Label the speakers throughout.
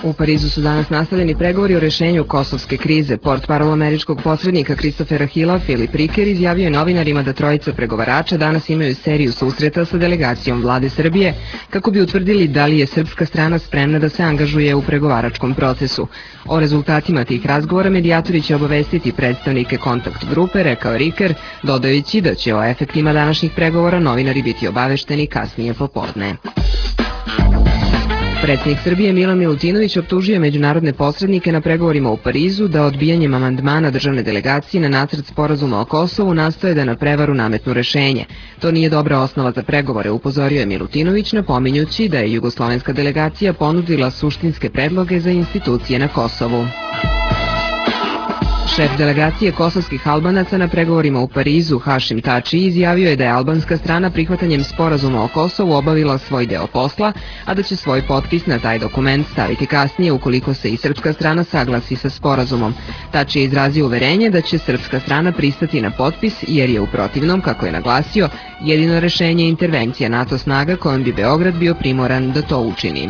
Speaker 1: U Parizu su danas nastavljeni pregovori o rešenju kosovske krize. Portparol američkog posrednika Christophera Hilla, Filip Riker, izjavio je novinarima da trojica pregovarača danas imaju seriju susreta sa delegacijom vlade Srbije kako bi utvrdili da li je srpska strana spremna da se angažuje u pregovaračkom procesu. O rezultatima tih razgovora medijatori će obavestiti predstavnike kontakt grupe, rekao Riker, dodajući da će o efektima današnjih pregovora novinari biti obavešteni kasnije popodne. Predsjednik Srbije Milan Milutinović optužio međunarodne posrednike na pregovorima u Parizu da odbijanjem amandmana državne delegacije na nacrt sporazuma o Kosovu nastoje da na prevaru nametnu rešenje. To nije dobra osnova za pregovore, upozorio je Milutinović, napominjući da je jugoslovenska delegacija ponudila suštinske predloge za institucije na Kosovu. Šef delegacije kosovskih Albanaca na pregovorima u Parizu, Hašim Tači, izjavio je da je albanska strana prihvatanjem sporazuma o Kosovu obavila svoj deo posla, a da će svoj potpis na taj dokument staviti kasnije ukoliko se i srpska strana saglasi sa sporazumom. Tači je izrazio uverenje da će srpska strana pristati na potpis jer je u protivnom, kako je naglasio, jedino rešenje intervencija NATO snaga kojom bi Beograd bio primoran da to učini.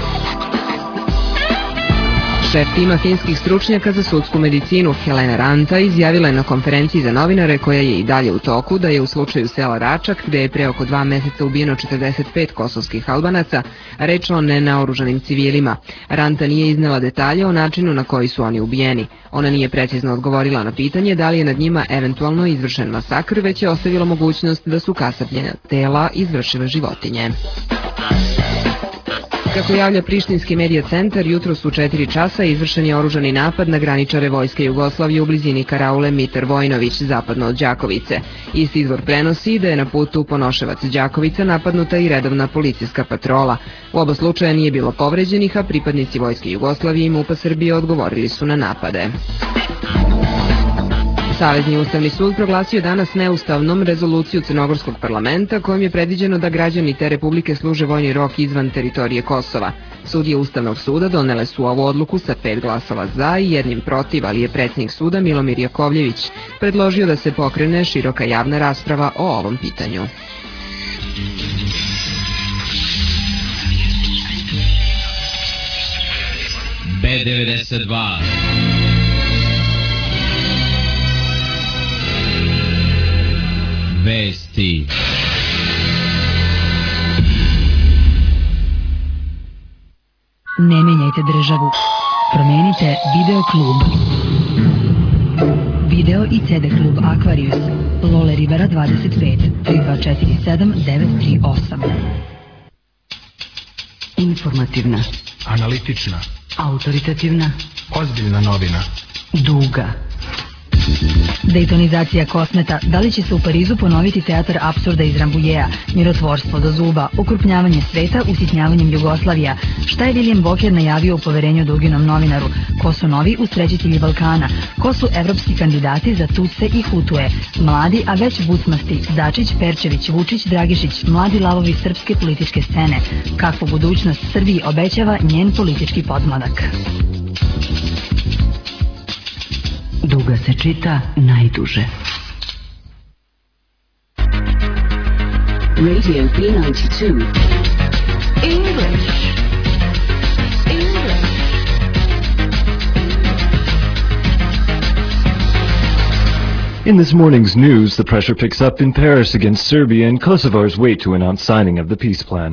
Speaker 1: Šef tima finskih stručnjaka za sudsku medicinu Helena Ranta izjavila je na konferenciji za novinare, koja je i dalje u toku, da je u slučaju sela Račak, gde je pre oko 2 meseca ubijeno 45 kosovskih Albanaca, reč o nenaoružanim civilima. Ranta nije iznela detalje o načinu na koji su oni ubijeni. Ona nije precizno odgovorila na pitanje da li je nad njima eventualno izvršen masakr, već je ostavila mogućnost da su kasapljena tela izvršile životinje. Kako javlja Prištinski medija centar, jutros u 4 časa izvršen je oružani napad na graničare Vojske Jugoslavije u blizini Karaule Mitar Vojnović, zapadno od Đakovice. Isti izvor prenosi da je na putu Ponoševac-Đakovica napadnuta i redovna policijska patrola. U oba slučaja nije bilo povređenih, a pripadnici Vojske Jugoslavije i MUP-a Srbije odgovorili su na napade. Savezni ustavni sud proglasio danas neustavnom rezoluciju Crnogorskog parlamenta kojom je predviđeno da građani te republike služe vojni rok izvan teritorije Kosova. Sudije Ustavnog suda donele su ovu odluku sa 5 glasova za i 1 protiv, ali je predsjednik suda Milomir Jakovljević predložio da se pokrene široka javna rasprava o ovom pitanju.
Speaker 2: B92 Vesti.
Speaker 3: Ne menjajte državu. Promenite Video klub. Video i CD klub Aquarius. Lole Ribera 25 3247 938. Informativna.
Speaker 4: Analitična.
Speaker 3: Autoritativna.
Speaker 4: Ozbiljna novina.
Speaker 3: Duga. Dejtonizacija kosmeta, da li će se u Parizu ponoviti teatar apsurda iz Rambouillea, mirotvorstvo do zuba, okrupnjavanje sveta usitnjavanjem Jugoslavija, šta je William Boker najavio u poverenju Duginom novinaru, ko su novi ustrećitelji Balkana, ko su evropski kandidati za Tutse i Hutue, mladi, a već bucmasti, Dačić, Perčević, Vučić, Dragišić, mladi lavovi srpske političke scene, kakvu budućnost Srbiji obećava njen politički podmladak. Duga se čita najduže.
Speaker 5: Radio B92 English.
Speaker 6: In this morning's news, the pressure picks up in Paris against Serbia and Kosovo's wait to announce signing of the peace plan.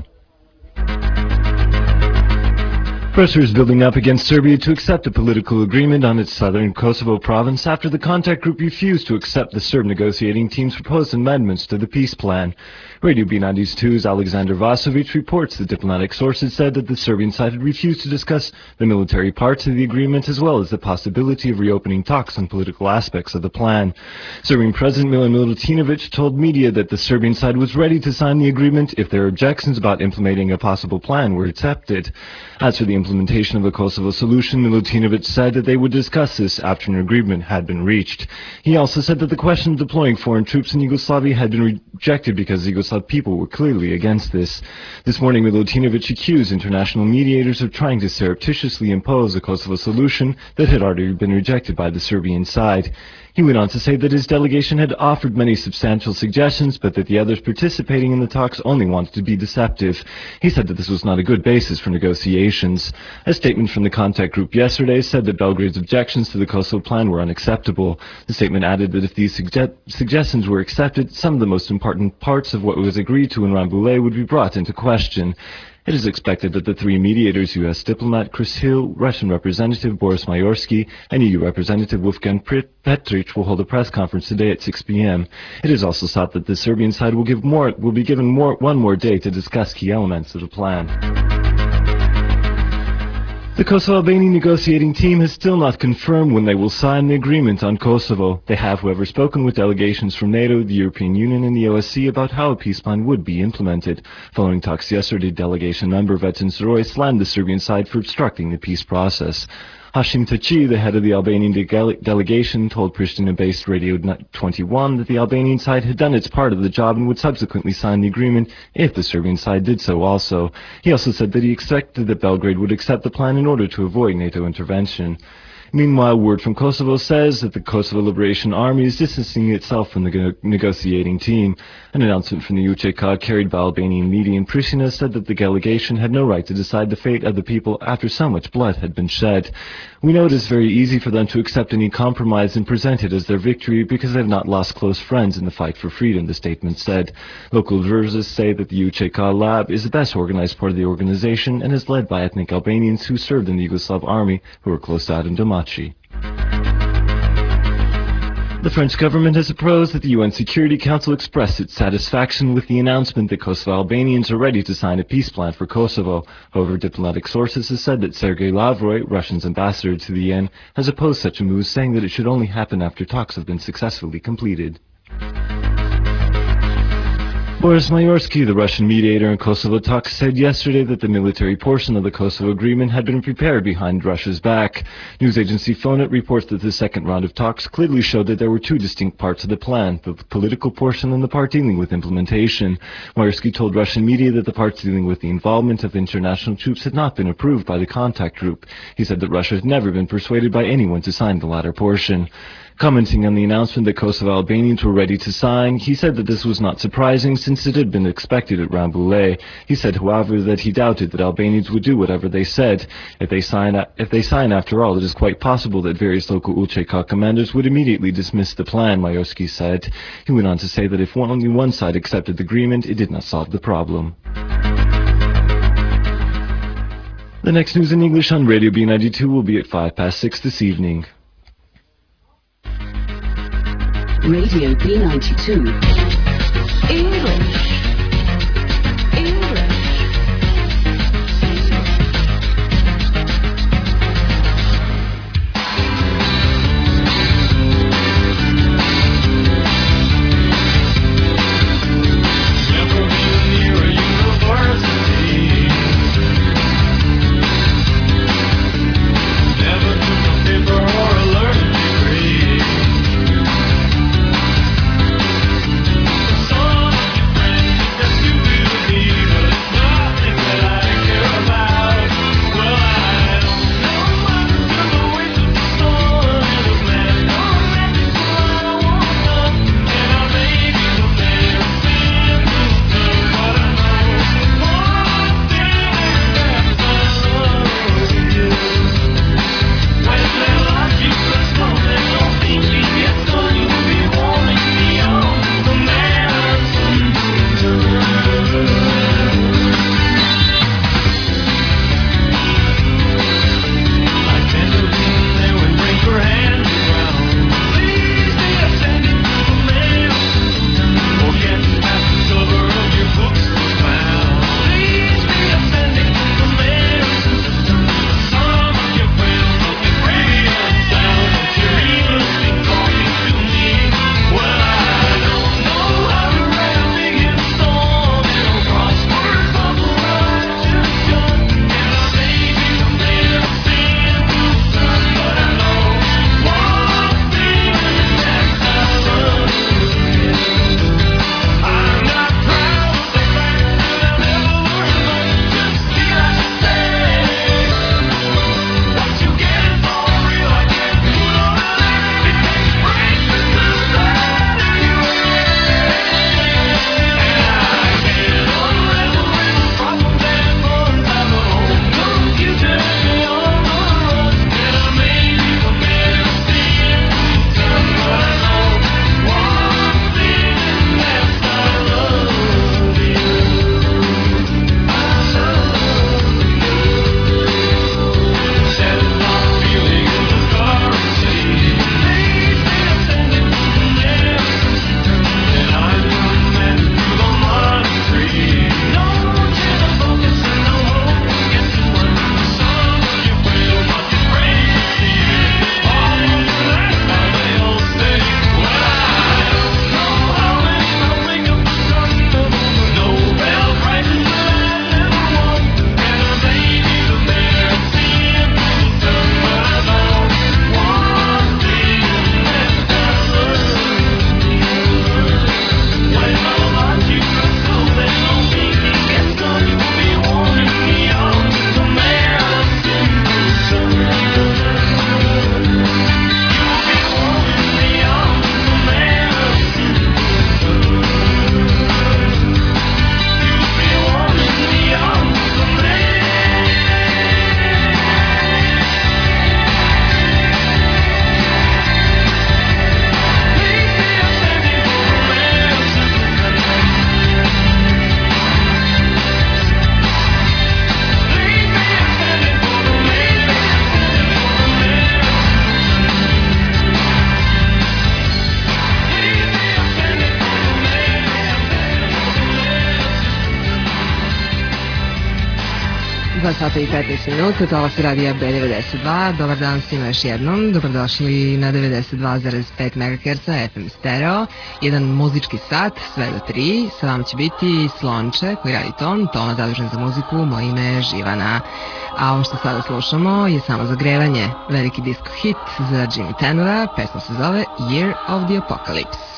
Speaker 6: Pressure is building up against Serbia to accept a political agreement on its southern Kosovo province after the contact group refused to accept the Serb negotiating team's proposed amendments to the peace plan. Radio B92's Alexander Vasovic reports that diplomatic sources said that the Serbian side had refused to discuss the military parts of the agreement as well as the possibility of reopening talks on political aspects of the plan. Serbian President Milan Milutinovic told media that the Serbian side was ready to sign the agreement if their objections about implementing a possible plan were accepted. As for the implementation of the Kosovo solution, Milutinovic said that they would discuss this after an agreement had been reached. He also said that the question of deploying foreign troops in Yugoslavia had been rejected because the Yugoslav people were clearly against this. This morning, Milutinovic accused international mediators of trying to surreptitiously impose a Kosovo solution that had already been rejected by the Serbian side. He went on to say that his delegation had offered many substantial suggestions, but that the others participating in the talks only wanted to be deceptive. He said that this was not a good basis for negotiations. A statement from the contact group yesterday said that Belgrade's objections to the Kosovo plan were unacceptable. The statement added that if these suggestions were accepted, some of the most important parts of what was agreed to in Rambouillet would be brought into question. It is expected that the three mediators, U.S. diplomat Chris Hill, Russian representative Boris Mayorsky, and EU representative Wolfgang Petric will hold a press conference today at 6 p.m. It is also thought that the Serbian side will be given one more day to discuss key elements of the plan. The Kosovo-Albania negotiating team has still not confirmed when they will sign the agreement on Kosovo. They have, however, spoken with delegations from NATO, the European Union and the OSCE about how a peace plan would be implemented. Following talks yesterday, delegation member Vetin Zroy slammed the Serbian side for obstructing the peace process. Hashim Taci, the head of the Albanian delegation, told Pristina-based Radio 21 that the Albanian side had done its part of the job and would subsequently sign the agreement if the Serbian side did so also. He also said that he expected that Belgrade would accept the plan in order to avoid NATO intervention. Meanwhile, word from Kosovo says that the Kosovo Liberation Army is distancing itself from the negotiating team. An announcement from the UÇK carried by Albanian media in Pristina said that the delegation had no right to decide the fate of the people after so much blood had been shed. We know it is very easy for them to accept any compromise and present it as their victory because they have not lost close friends in the fight for freedom, the statement said. Local observers say that the UÇK lab is the best organized part of the organization and is led by ethnic Albanians who served in the Yugoslav army who were close to Adem Domaci. The French government has proposed that the UN Security Council express its satisfaction with the announcement that Kosovo Albanians are ready to sign a peace plan for Kosovo. However, diplomatic sources have said that Sergei Lavrov, Russia's ambassador to the UN, has opposed such a move, saying that it should only happen after talks have been successfully completed. Boris Mayorsky, the Russian mediator in Kosovo talks, said yesterday that the military portion of the Kosovo agreement had been prepared behind Russia's back. News agency Fonet reports that the second round of talks clearly showed that there were two distinct parts of the plan, the political portion and the part dealing with implementation. Mayorsky told Russian media that the parts dealing with the involvement of international troops had not been approved by the contact group. He said that Russia had never been persuaded by anyone to sign the latter portion. Commenting on the announcement that Kosovo Albanians were ready to sign, he said that this was not surprising since it had been expected at Rambouillet. He said, however, that he doubted that Albanians would do whatever they said. If they sign after all, it is quite possible that various local UÇK commanders would immediately dismiss the plan, Mayorsky said. He went on to say that if only one side accepted the agreement, it did not solve the problem. The next news in English on Radio B92 will be at 6:05 this evening.
Speaker 5: Radio B92. English.
Speaker 2: Friend
Speaker 1: 2 sata i 15 minuta, talas radija B92. Dobar dan svima još jednom. Dobrodošli na 92,5 MHz FM stereo. Jedan muzički sat, sve do 3. Sa vama će biti Slonče koji radi ton, ton zadužen za muziku, moje ime je Živana. A ovo što sada slušamo je samo zagrevanje, veliki disco hit za Jimmy Tenora, pesma se zove Year of the Apocalypse.